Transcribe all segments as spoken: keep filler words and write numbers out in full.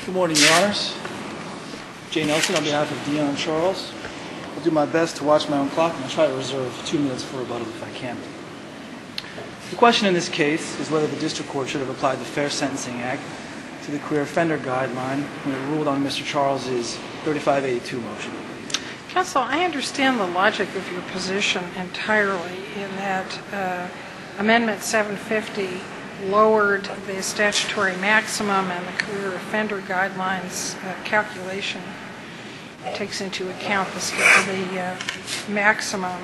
Good morning, Your Honors. Jay Nelson on behalf of Dion Charles. I'll do my best to watch my own clock, and I'll try to reserve two minutes for rebuttal if I can. The question in this case is whether the district court should have applied the Fair Sentencing Act to the career offender guideline when it ruled on Mister Charles's thirty-five eighty-two motion. Counsel, I understand the logic of your position entirely in that uh, Amendment seven fifty lowered the statutory maximum and the career offender guidelines uh, calculation takes into account the, the uh, maximum.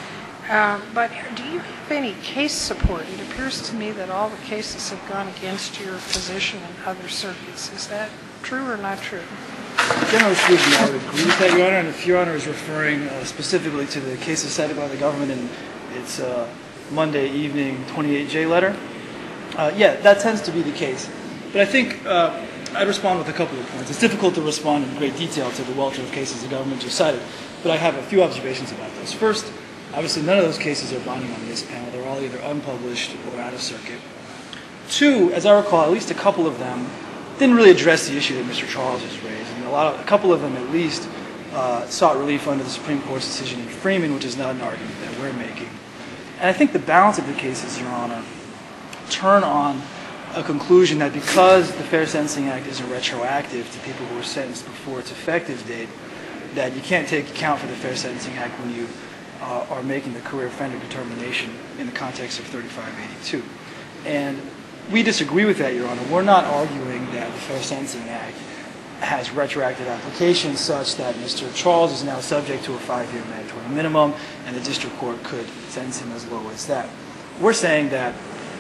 Uh, but do you have any case support? It appears to me that all the cases have gone against your position in other circuits. Is that true or not true? Generally speaking, I would agree with that, Your Honor. And if Your Honor is referring uh, specifically to the cases cited by the government in its uh, Monday evening twenty-eight J letter, uh, yeah, that tends to be the case. But I think uh, I'd respond with a couple of points. It's difficult to respond in great detail to the welter of cases the government just cited, but I have a few observations about those. First, obviously none of those cases are binding on this panel. They're all either unpublished or out of circuit. Two, as I recall, at least a couple of them didn't really address the issue that Mister Charles has raised. And a lot of, a couple of them at least uh, sought relief under the Supreme Court's decision in Freeman, which is not an argument that we're making. And I think the balance of the cases, Your Honor, turn on a conclusion that because the Fair Sentencing Act isn't retroactive to people who were sentenced before its effective date, that you can't take account for the Fair Sentencing Act when you uh, are making the career offender determination in the context of thirty-five eighty-two. And we disagree with that, Your Honor. We're not arguing that the Fair Sentencing Act has retroactive applications such that Mister Charles is now subject to a five-year mandatory minimum and the district court could sentence him as low as that. We're saying that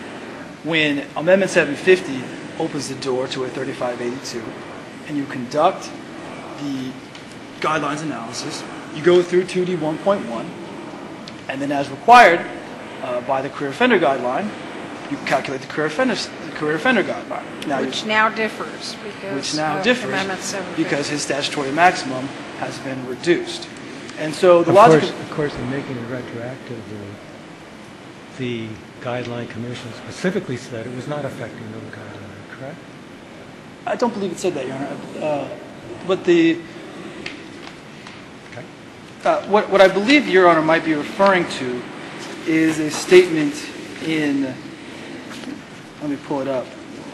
when Amendment seven fifty opens the door to a thirty-five eighty-two and you conduct the guidelines analysis, you go through two D one point one, and then as required uh, by the career offender guideline, you calculate the career offender, the career offender guideline. Now which now differs because which now of differs Amendment seven fifty. because his statutory maximum has been reduced. And so the of logic course, of course, in making it retroactive, the, the Guideline Commission specifically said it was not affecting the guideline, correct? I don't believe it said that, Your Honor. Uh, but the Okay. uh, what what I believe Your Honor might be referring to is a statement in. Let me pull it up.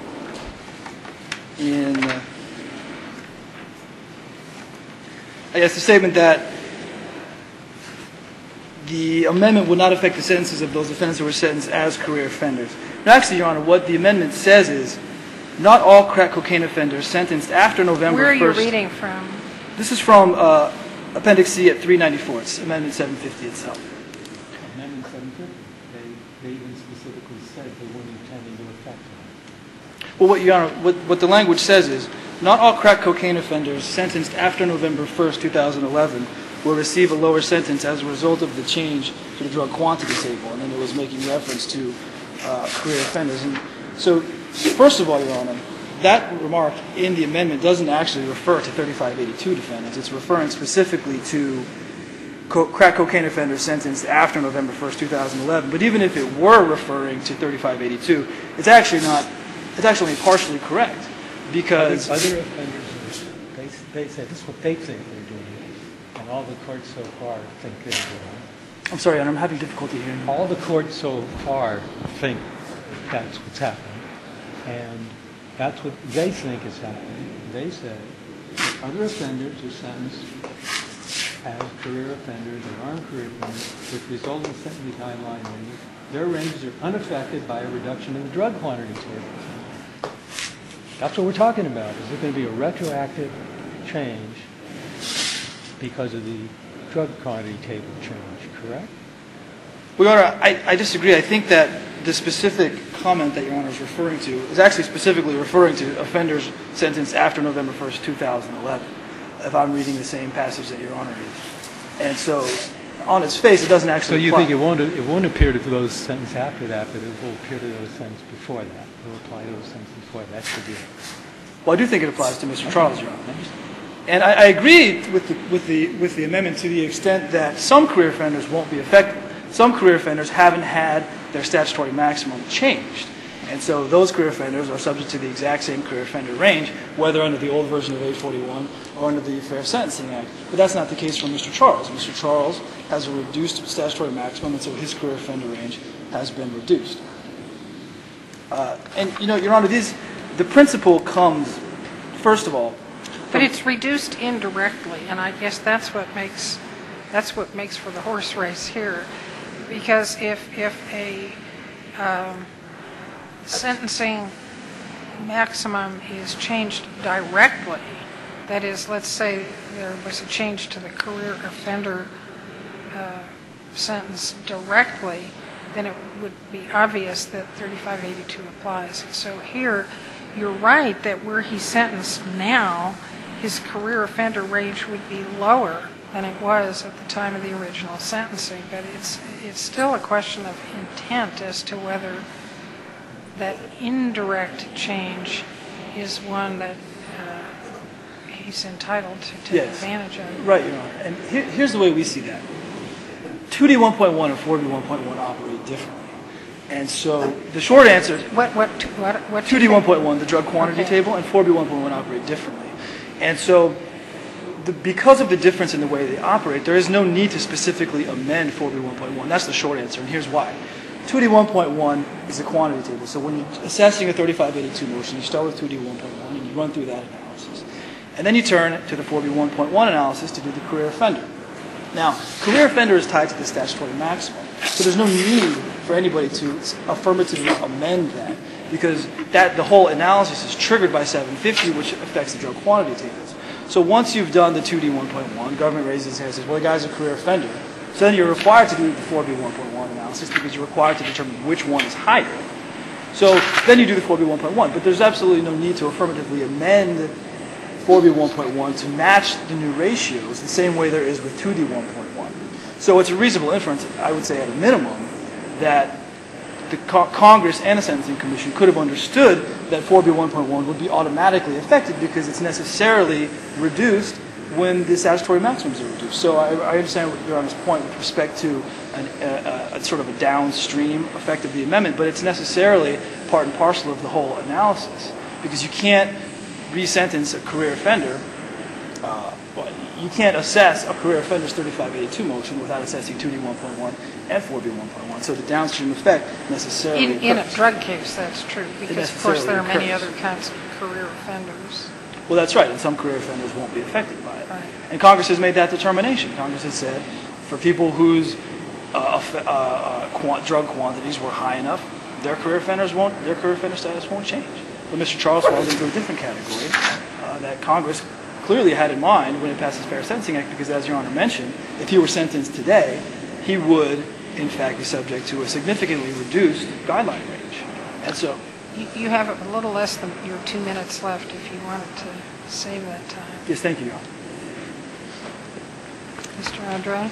In uh, I guess the statement that the amendment would not affect the sentences of those defendants who were sentenced as career offenders. Now, actually, Your Honor, what the amendment says is not all crack cocaine offenders sentenced after November first. Where are you reading from? This is from uh, Appendix C at three ninety-four. It's Amendment seven fifty itself. Amendment seven fifty, they, they even specifically said they weren't intending to affect them. Well, what, Your Honor, what, what the language says is not all crack cocaine offenders sentenced after November first, two thousand eleven will receive a lower sentence as a result of the change to the drug quantity table. And then it was making reference to uh, career offenders. And so, first of all, Your Honor, that remark in the amendment doesn't actually refer to thirty-five eighty-two defendants. It's referring specifically to co- crack cocaine offenders sentenced after November first, two thousand eleven. But even if it were referring to thirty-five eighty-two, it's actually not, it's actually partially correct. Because other offenders, they, they say this is what they think they're doing, and all the courts so far think they're doing. I'm sorry, Your Honor, I'm having difficulty hearing you. All the courts so far think that's what's happening, and that's what they think is happening. They say other offenders are sentenced as career offenders or armed career offenders, which result in sentencing guideline ranges. Their ranges are unaffected by a reduction in the drug quantity table. That's what we're talking about. Is there going to be a retroactive change because of the drug quantity table change, correct? Well, Your Honor, I, I disagree. I think that the specific comment that Your Honor is referring to is actually specifically referring to offenders sentenced after November first, two thousand eleven, if I'm reading the same passage that Your Honor is. And so, on its face, it doesn't actually So you apply. think it won't, it won't appear to those sentenced after that, but it will appear to those sentenced before that. It will apply to those sentenced before that. That should be it. Well, I do think it applies to Mister Charles, Your Honor. And I, I agree with the, with, the, with the amendment to the extent that some career offenders won't be affected. Some career offenders haven't had their statutory maximum changed. And so those career offenders are subject to the exact same career offender range, whether under the old version of eight forty-one or under the Fair Sentencing Act. But that's not the case for Mister Charles. Mister Charles has a reduced statutory maximum, and so his career offender range has been reduced. Uh, and, you know, Your Honor, these, the principle comes, first of all, but it's reduced indirectly, and I guess that's what makes that's what makes for the horse race here, because if if a um, sentencing maximum is changed directly, that is, let's say there was a change to the career offender uh, sentence directly, then it would be obvious that thirty-five eighty-two applies. So here, you're right that where he's sentenced now, his career offender range would be lower than it was at the time of the original sentencing. But it's it's still a question of intent as to whether that indirect change is one that uh, he's entitled to take yes. advantage of. Right, Your Honor. And here, here's the way we see that. two D one point one and four B one point one operate differently. And so the short answer is What, what, what, what two D one point one, the drug quantity Okay. table, and four B one point one operate differently. And so the, because of the difference in the way they operate, there is no need to specifically amend four B one point one. That's the short answer, and here's why. two D one point one is a quantity table. So when you're assessing a thirty-five eighty-two motion, you start with two D one point one and you run through that analysis. And then you turn to the four B one point one analysis to do the career offender. Now, career offender is tied to the statutory maximum, so there's no need for anybody to affirmatively amend that, because that the whole analysis is triggered by seven fifty, which affects the drug quantity tables. So once you've done the two D one point one, government raises its hand and says, well, the guy's a career offender. So then you're required to do the four B one point one analysis because you're required to determine which one is higher. So then you do the four B one point one, but there's absolutely no need to affirmatively amend four B one point one to match the new ratios the same way there is with two D one point one. So it's a reasonable inference, I would say at a minimum, that the co- Congress and the Sentencing Commission could have understood that four B one point one would be automatically affected because it's necessarily reduced when the statutory maximums are reduced. So I, I understand Your Honor's point with respect to an, a, a, a sort of a downstream effect of the amendment, but it's necessarily part and parcel of the whole analysis because you can't re-sentence a career offender. Uh, well, you can't assess a career offender's thirty-five eighty-two motion without assessing two D one point one and four B one point one. So the downstream effect necessarily In, occurs. in a drug case, that's true, because of course there are many occurs. other kinds of career offenders. Well, that's right, and some career offenders won't be affected by it. Right. And Congress has made that determination. Congress has said for people whose uh, uh, uh, quant- drug quantities were high enough, their career offenders won't, their career offender status won't change. But Mister Charles falls into a different category uh, that Congress clearly had in mind when it passed the Fair Sentencing Act, because as Your Honor mentioned, if he were sentenced today, he would, in fact, be subject to a significantly reduced guideline range. And so, You, you have a little less than your two minutes left if you wanted to save that time. yes, thank you, Your Honor. Mister Andre?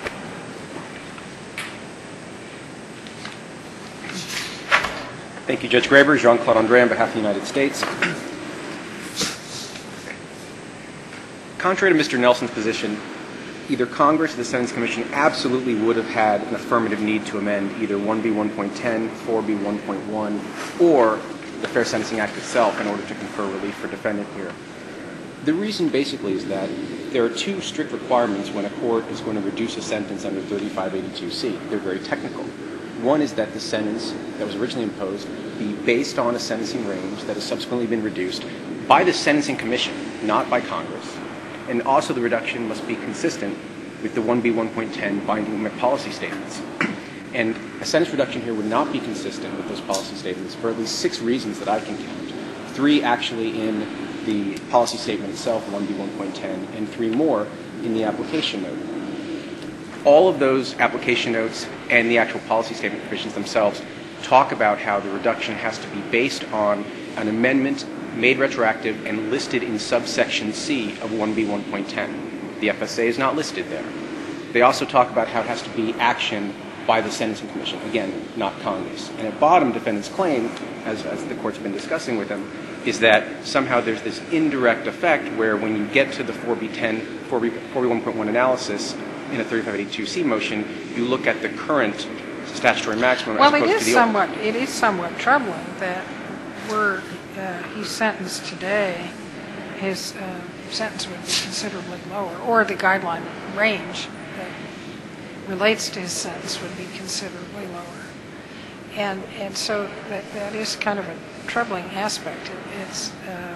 Thank you, Judge Graber. Jean-Claude Andre on behalf of the United States. Contrary to Mister Nelson's position, either Congress or the Sentencing Commission absolutely would have had an affirmative need to amend either one B one point ten, four B one point one, or the Fair Sentencing Act itself in order to confer relief for defendant here. The reason basically is that there are two strict requirements when a court is going to reduce a sentence under thirty-five eighty-two C. They're very technical. One is that the sentence that was originally imposed be based on a sentencing range that has subsequently been reduced by the Sentencing Commission, not by Congress. And also the reduction must be consistent with the one B one point ten binding policy statements. And a sentence reduction here would not be consistent with those policy statements for at least six reasons that I can count. Three actually in the policy statement itself, one B one point ten, and three more in the application note. All of those application notes and the actual policy statement provisions themselves talk about how the reduction has to be based on an amendment made retroactive and listed in subsection C of one B one point ten. The F S A is not listed there. They also talk about how it has to be action by the Sentencing Commission, again, not Congress. And at bottom, defendant's claim, as, as the court's been discussing with him, is that somehow there's this indirect effect where when you get to the four B one point one analysis in a thirty-five eighty-two C motion, you look at the current statutory maximum Well, as it opposed is to the old. somewhat, it is somewhat troubling that were uh, he's sentenced today, his uh, sentence would be considerably lower, or the guideline range that relates to his sentence would be considerably lower. And and so that, that is kind of a troubling aspect. It, it's um,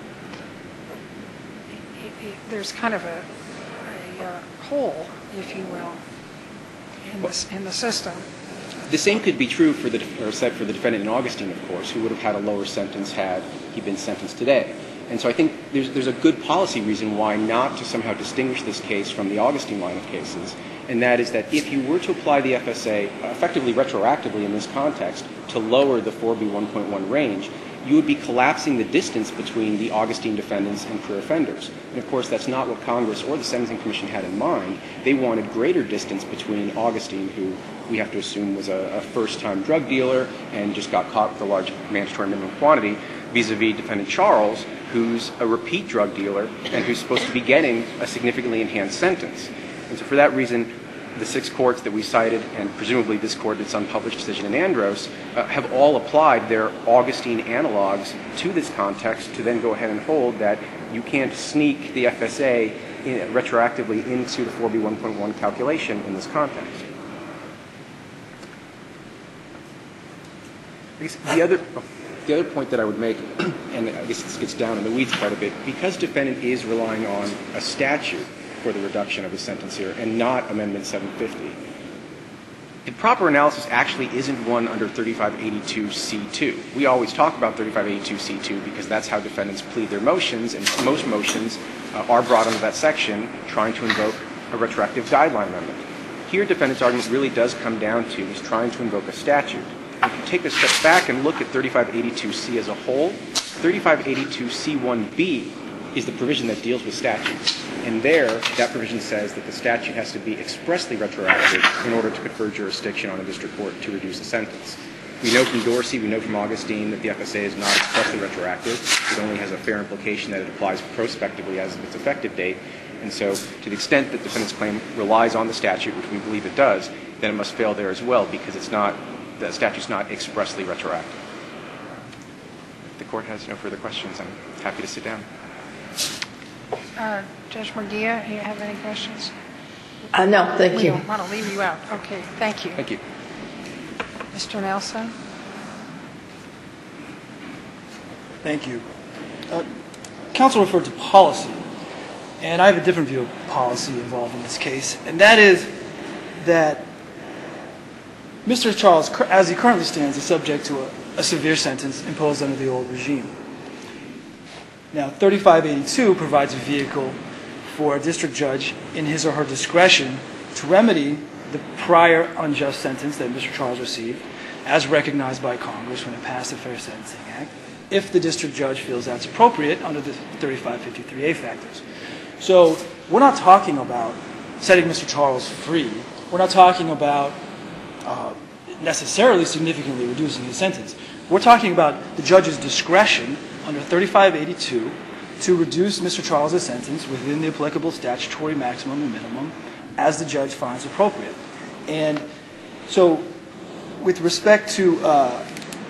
it, it, there's kind of a, a uh, hole, if you will, in the, in the system. The same could be true for the or said for the defendant in Augustine, of course, who would have had a lower sentence had he been sentenced today. And so I think there's there's a good policy reason why not to somehow distinguish this case from the Augustine line of cases, and that is that if you were to apply the F S A effectively retroactively in this context to lower the four B one point one range, you would be collapsing the distance between the Augustine defendants and career offenders. And of course, that's not what Congress or the Sentencing Commission had in mind. They wanted greater distance between Augustine, who we have to assume was a, a first-time drug dealer and just got caught with a large mandatory minimum quantity, vis-a-vis defendant Charles, who's a repeat drug dealer and who's supposed to be getting a significantly enhanced sentence. And so for that reason, the six courts that we cited, and presumably this court, its unpublished decision in Andros, uh, have all applied their Augustine analogs to this context to then go ahead and hold that you can't sneak the F S A in, retroactively into the four B one point one calculation in this context. I guess the other, the other point that I would make, and I guess this gets down in the weeds quite a bit, because defendant is relying on a statute for the reduction of his sentence here and not Amendment seven fifty. The proper analysis actually isn't one under thirty-five eighty-two C two. We always talk about thirty-five eighty-two C two because that's how defendants plead their motions, and most motions uh, are brought under that section trying to invoke a retroactive guideline amendment. Here, defendant's argument really does come down to is trying to invoke a statute. If you take a step back and look at thirty-five eighty-two C as a whole, thirty-five eighty-two C one B is the provision that deals with statutes. And there, that provision says that the statute has to be expressly retroactive in order to confer jurisdiction on a district court to reduce a sentence. We know from Dorsey, we know from Augustine that the F S A is not expressly retroactive. It only has a fair implication that it applies prospectively as of its effective date. And so to the extent that defendant's claim relies on the statute, which we believe it does, then it must fail there as well because it's not, the statute's not expressly retroactive. If the court has no further questions, I'm happy to sit down. Uh, Judge Murguia, do you have any questions? Uh, no, thank we you. We don't want to leave you out. Okay, thank you. Thank you. Mister Nelson? Thank you. Uh, counsel referred to policy, and I have a different view of policy involved in this case, and that is that Mister Charles, as he currently stands, is subject to a, a severe sentence imposed under the old regime. Now, thirty-five eighty-two provides a vehicle for a district judge in his or her discretion to remedy the prior unjust sentence that Mister Charles received, as recognized by Congress when it passed the Fair Sentencing Act, if the district judge feels that's appropriate under the thirty-five fifty-three A factors. So we're not talking about setting Mister Charles free. We're not talking about uh, necessarily significantly reducing his sentence. We're talking about the judge's discretion under thirty-five eighty-two to reduce Mister Charles' sentence within the applicable statutory maximum and minimum as the judge finds appropriate. And so with respect to, uh,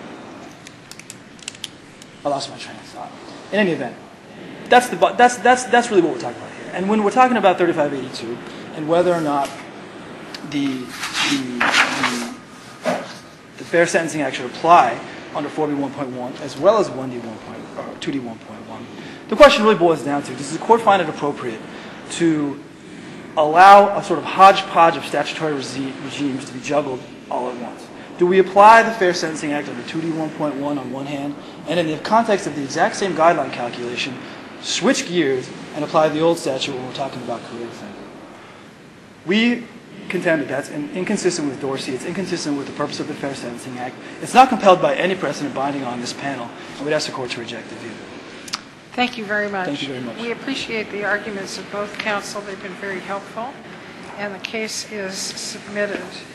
I lost my train of thought. In any event, that's, the, that's, that's, that's really what we're talking about here. And when we're talking about thirty-five eighty-two and whether or not the, the, the, the Fair Sentencing Act should apply under four B one point one as well as one D one point, or two D one point one, the question really boils down to, does the court find it appropriate to allow a sort of hodgepodge of statutory regimes to be juggled all at once? Do we apply the Fair Sentencing Act under two D one point one on one hand, and in the context of the exact same guideline calculation, switch gears and apply the old statute when we're talking about career offender? We contend that that's inconsistent with Dorsey. It's inconsistent with the purpose of the Fair Sentencing Act. It's not compelled by any precedent binding on this panel, and we'd ask the court to reject the view. Thank you very much. Thank you very much. We appreciate the arguments of both counsel. They've been very helpful, and the case is submitted.